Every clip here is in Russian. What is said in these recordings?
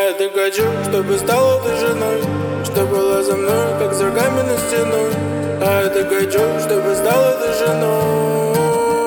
это хочу, чтобы стала ты женой, чтобы была за мной, как за каменной стеной. А это хочу, чтобы стала ты женой.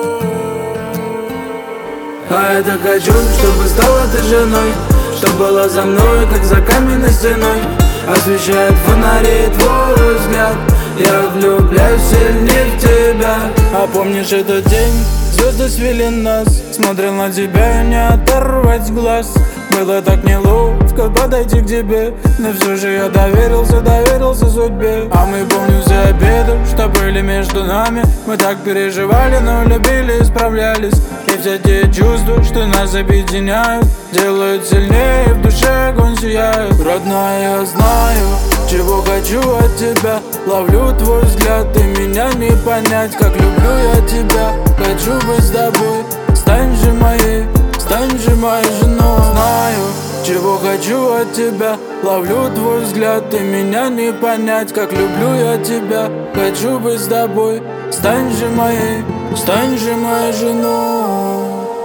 А это хочу, чтобы стала ты женой, чтобы была за мной, как за каменной стеной. Освещает фонари твой взгляд, я влюбляюсь сильнее в тебя. А помнишь этот день? Звезды свели нас, смотрел на тебя и не оторвать глаз. Было так неловко подойти к тебе, но все же я доверился судьбе. А мы, помню, за обедом, что были между нами. Мы так переживали, но любили и справлялись. И все те чувства, что нас объединяют, делают сильнее, в душе огонь сияет. Родная, я знаю, чего хочу от тебя. Ловлю твой взгляд, и меня не понять, как люблю я тебя. Хочу быть с тобой, стань же моей женой. Знаю, чего хочу от тебя. Ловлю твой взгляд, и меня не понять, как люблю я тебя. Хочу быть с тобой, стань же моей женой.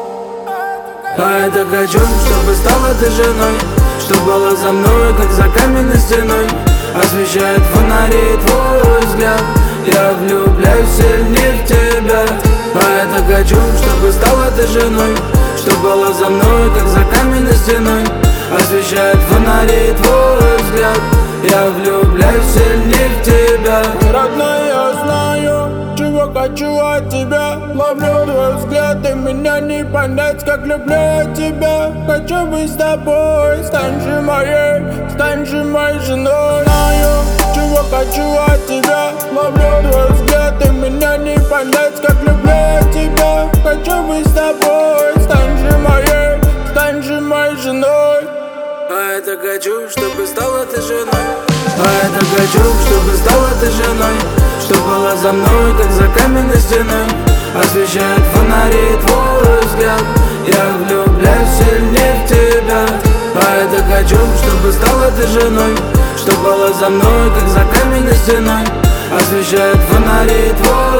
А это хочу, чтобы стала ты женой, чтобы была за мной, как за каменной стеной. Освещает фонари твой взгляд, я влюбляюсь сильнее в тебя. А это хочу, чтобы стала ты женой, чтобы была за мной, как за каменной стеной. Освещает фонари твой взгляд, я влюбляюсь сильнее в тебя. Родная, я знаю, чего хочу от тебя. Ловлю твой взгляд, и меня не понять, как люблю я тебя. Хочу быть с тобой, стань же моей женой. Знаю, чего хочу от тебя. Ловлю твой взгляд, и меня не понять, как люблю я тебя. Хочу быть с тобой, стань же моей женой. А это хочу, чтобы стала ты женой. А это хочу, чтобы стала ты женой, чтобы была за мной, как за каменной стеной. Освещает фонари твой взгляд, я влюбляюсь сильнее в тебя. А это хочу, чтобы стала ты женой, чтобы была за мной, как за каменной стеной. Освещает фонари твой